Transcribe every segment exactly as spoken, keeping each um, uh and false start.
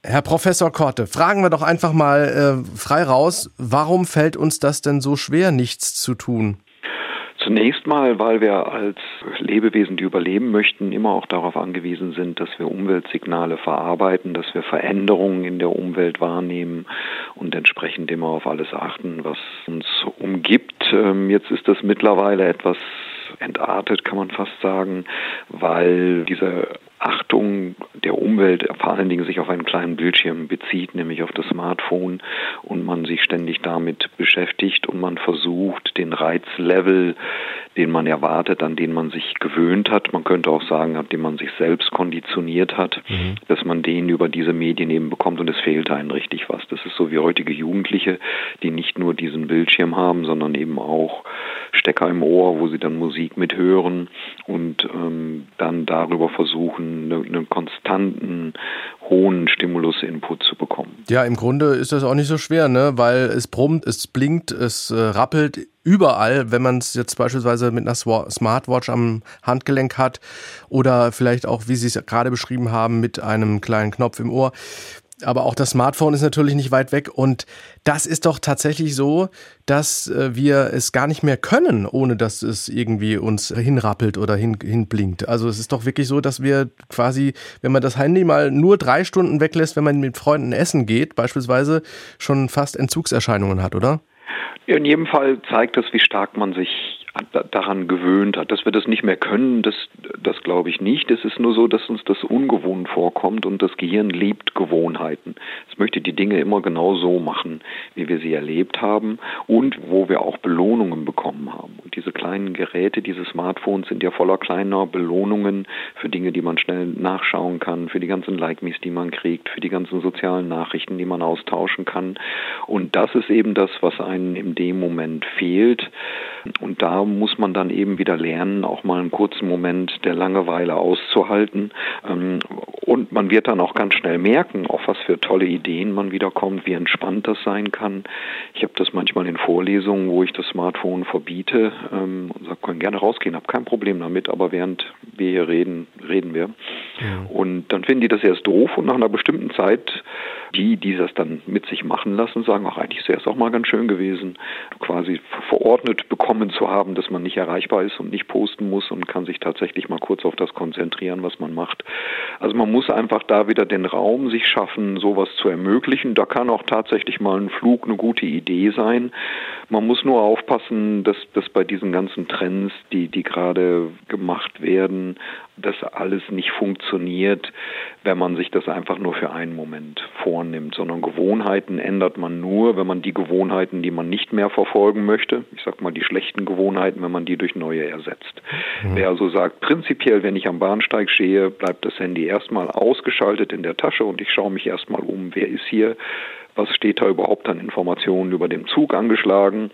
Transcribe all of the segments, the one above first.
Herr Professor Korte, fragen wir doch einfach mal äh, frei raus, warum fällt uns das denn so schwer, nichts zu tun? Zunächst mal, weil wir als Lebewesen, die überleben möchten, immer auch darauf angewiesen sind, dass wir Umweltsignale verarbeiten, dass wir Veränderungen in der Umwelt wahrnehmen und entsprechend immer auf alles achten, was uns umgibt. Jetzt ist das mittlerweile etwas entartet, kann man fast sagen, weil diese Achtung der Umwelt vor allen Dingen sich auf einen kleinen Bildschirm bezieht, nämlich auf das Smartphone, und man sich ständig damit beschäftigt und man versucht, den Reizlevel, den man erwartet, an den man sich gewöhnt hat, man könnte auch sagen, an den man sich selbst konditioniert hat, mhm. dass man den über diese Medien eben bekommt, und es fehlt einem richtig was. Das ist so wie heutige Jugendliche, die nicht nur diesen Bildschirm haben, sondern eben auch Stecker im Ohr, wo sie dann Musik mithören und ähm, dann darüber versuchen, Eine, einen konstanten, hohen Stimulus-Input zu bekommen. Ja, im Grunde ist das auch nicht so schwer, ne? Weil es brummt, es blinkt, es äh, rappelt überall, wenn man es jetzt beispielsweise mit einer Smartwatch am Handgelenk hat oder vielleicht auch, wie Sie es gerade beschrieben haben, mit einem kleinen Knopf im Ohr. Aber auch das Smartphone ist natürlich nicht weit weg, und das ist doch tatsächlich so, dass wir es gar nicht mehr können, ohne dass es irgendwie uns hinrappelt oder hin, hinblinkt. Also es ist doch wirklich so, dass wir quasi, wenn man das Handy mal nur drei Stunden weglässt, wenn man mit Freunden essen geht, beispielsweise, schon fast Entzugserscheinungen hat, oder? In jedem Fall zeigt das, wie stark man sich daran gewöhnt hat. Dass wir das nicht mehr können, das, das glaube ich nicht. Es ist nur so, dass uns das ungewohnt vorkommt, und das Gehirn liebt Gewohnheiten. Es möchte die Dinge immer genau so machen, wie wir sie erlebt haben und wo wir auch Belohnungen bekommen haben. Und diese kleinen Geräte, diese Smartphones sind ja voller kleiner Belohnungen für Dinge, die man schnell nachschauen kann, für die ganzen Like-Mes, die man kriegt, für die ganzen sozialen Nachrichten, die man austauschen kann. Und das ist eben das, was einem in dem Moment fehlt. Und da muss man dann eben wieder lernen, auch mal einen kurzen Moment der Langeweile auszuhalten. Und man wird dann auch ganz schnell merken, auf was für tolle Ideen man wiederkommt, wie entspannt das sein kann. Ich habe das manchmal in Vorlesungen, wo ich das Smartphone verbiete und sage, können gerne rausgehen, habe kein Problem damit, aber während wir hier reden, reden wir. Ja. Und dann finden die das erst doof, und nach einer bestimmten Zeit, die, die das dann mit sich machen lassen, sagen, ach, eigentlich wäre es auch mal ganz schön gewesen, quasi verordnet bekommen zu haben, dass man nicht erreichbar ist und nicht posten muss und kann sich tatsächlich mal kurz auf das konzentrieren, was man macht. Also man muss einfach da wieder den Raum sich schaffen, sowas zu ermöglichen. Da kann auch tatsächlich mal ein Flug eine gute Idee sein. Man muss nur aufpassen, dass, dass bei diesen ganzen Trends, die, die gerade gemacht werden, dass alles nicht funktioniert, wenn man sich das einfach nur für einen Moment vornimmt, sondern Gewohnheiten ändert man nur, wenn man die Gewohnheiten, die man nicht mehr verfolgen möchte, ich sag mal die schlechten Gewohnheiten, wenn man die durch neue ersetzt. Mhm. Wer also sagt, prinzipiell, wenn ich am Bahnsteig stehe, bleibt das Handy erstmal ausgeschaltet in der Tasche und ich schaue mich erstmal um, wer ist hier, was steht da überhaupt an Informationen über den Zug angeschlagen,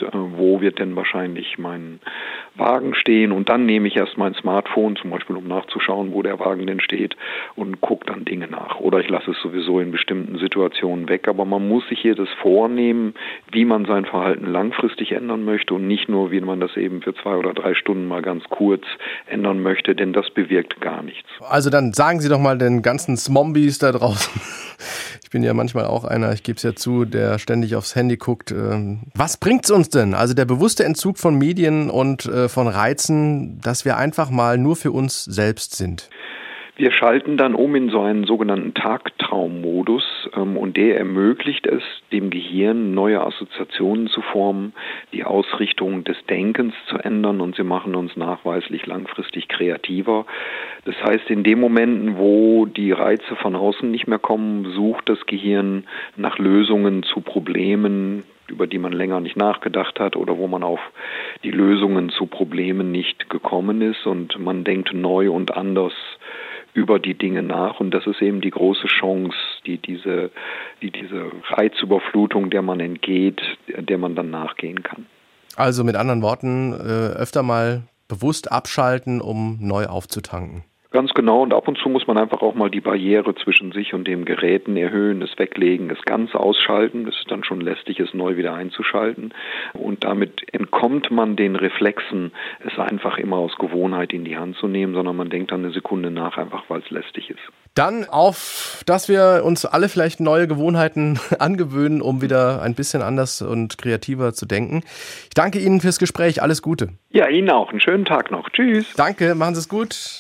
wo wird denn wahrscheinlich mein Wagen stehen, und dann nehme ich erst mein Smartphone, zum Beispiel um nachzuschauen, wo der Wagen denn steht, und gucke dann Dinge nach. Oder ich lasse es sowieso in bestimmten Situationen weg, aber man muss sich hier das vornehmen, wie man sein Verhalten langfristig ändern möchte und nicht nur, wie man das eben für zwei oder drei Stunden mal ganz kurz ändern möchte, denn das bewirkt gar nichts. Also dann sagen Sie doch mal den ganzen Zombies da draußen. Ich bin ja manchmal auch einer, ich gebe es ja zu, der ständig aufs Handy guckt. Was bringt's uns denn? Also der bewusste Entzug von Medien und von Reizen, dass wir einfach mal nur für uns selbst sind. Wir schalten dann um in so einen sogenannten Tagtraummodus, ähm, und der ermöglicht es, dem Gehirn neue Assoziationen zu formen, die Ausrichtung des Denkens zu ändern, und sie machen uns nachweislich langfristig kreativer. Das heißt, in den Momenten, wo die Reize von außen nicht mehr kommen, sucht das Gehirn nach Lösungen zu Problemen, über die man länger nicht nachgedacht hat oder wo man auf die Lösungen zu Problemen nicht gekommen ist, und man denkt neu und anders über die Dinge nach, und das ist eben die große Chance, die diese, die diese Reizüberflutung, der man entgeht, der man dann nachgehen kann. Also mit anderen Worten, öfter mal bewusst abschalten, um neu aufzutanken. Ganz genau, und ab und zu muss man einfach auch mal die Barriere zwischen sich und dem Geräten erhöhen, es weglegen, es ganz ausschalten. Es ist dann schon lästig, es neu wieder einzuschalten. Und damit entkommt man den Reflexen, es einfach immer aus Gewohnheit in die Hand zu nehmen, sondern man denkt dann eine Sekunde nach, einfach weil es lästig ist. Dann auf, dass wir uns alle vielleicht neue Gewohnheiten angewöhnen, um wieder ein bisschen anders und kreativer zu denken. Ich danke Ihnen fürs Gespräch. Alles Gute. Ja, Ihnen auch. Einen schönen Tag noch. Tschüss. Danke, machen Sie es gut.